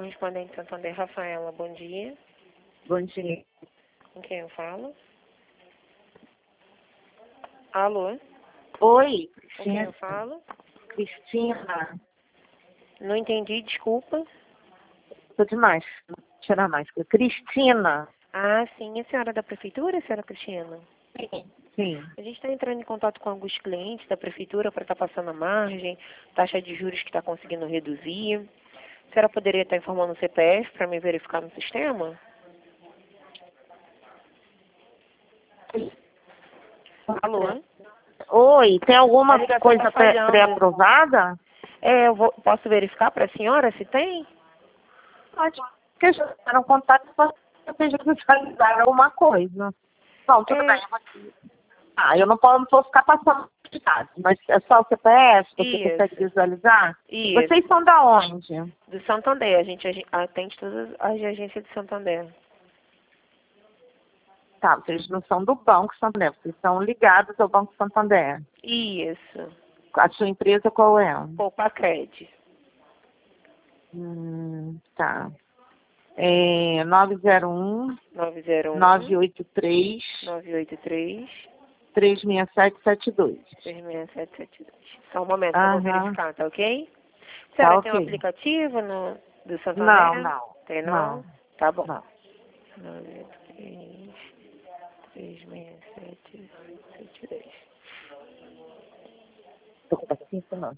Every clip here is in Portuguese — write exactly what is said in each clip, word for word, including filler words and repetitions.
correspondente Santander, Rafaela, bom dia. Bom dia. Com quem eu falo? Alô? Oi, Com quem eu Cristina. falo? Cristina. Não entendi, desculpa. Tô demais. Vou tirar mais. Cristina. Ah, sim, a senhora da prefeitura, senhora Cristina? Sim. Sim. A gente está entrando em contato com alguns clientes da prefeitura para estar passando a margem, taxa de juros que está conseguindo reduzir. A senhora poderia estar informando o C P F para me verificar no sistema? Alô? Oi, tem A alguma ligação coisa tá pré- falhando. pré-aprovada? É, eu vou, posso verificar para a senhora se tem? Pode. Porque já era um contato para visualizar alguma coisa. Bom, tudo É, bem. Eu vou... Ah, eu não posso, não posso ficar passando de dados, mas é só o C P F, você isso, consegue visualizar? isso. Vocês são da onde? Do Santander, a gente agi- atende todas as agências de Santander. Tá, vocês não são do Banco Santander, vocês são ligados ao Banco Santander. Isso. A sua empresa qual é? Poupa Cred. Hum, tá. É nove zero um, nove zero um, nove oito três, nove oito três, três seis sete sete dois. três seis sete sete dois. Só um momento que eu vou Aham, verificar, tá ok? A tá senhora tem um ok. aplicativo no, do Não, Santander? não, Tem não? não, Tá bom. não. nove oito três, três seis sete sete dois. Tô com paciência, não.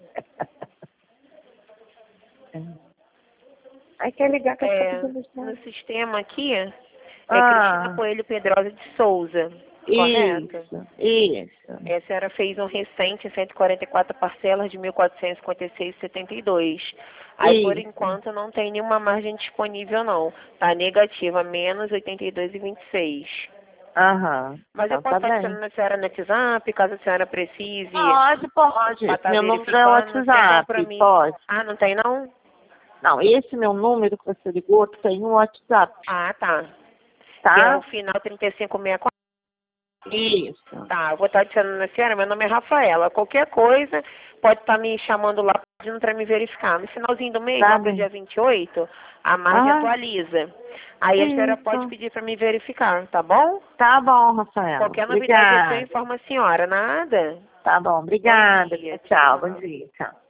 Aí quer ligar que eu É, tô pedindo no já. sistema aqui é Cristina Ah, Coelho Pedrosa de Souza, correto? isso, isso. E a senhora fez um recente, cento e quarenta e quatro parcelas de mil quatrocentos e cinquenta e seis vírgula setenta e dois. Aí, por Isso. enquanto, não tem nenhuma margem disponível, não. Tá negativa, menos oitenta e dois vírgula vinte e seis. Aham, Mas eu então posso tá estar bem. adicionando a senhora no WhatsApp, caso a senhora precise Pode, pode. para Esse estar meu número é o verificando, sem WhatsApp, compromisso. pode. Ah, não tem, não? Não, esse meu número que você ligou tem um WhatsApp, Ah, tá. Que é o tá? final trinta e cinco sessenta e quatro. Isso. Tá, eu vou estar adicionando a senhora, meu nome é Rafaela. Qualquer coisa, pode estar me chamando lá, pedindo para me verificar. No finalzinho do mês, Tá lá para o bem. dia vinte e oito, a margem Ah, atualiza. Aí a senhora pode isso. pedir para me verificar, tá bom? Tá bom, Rafaela. Qualquer novidade assim, eu Obrigada. informo a senhora. Nada? Tá bom, Bom obrigada. dia, Tchau, bom tchau. dia. Tchau.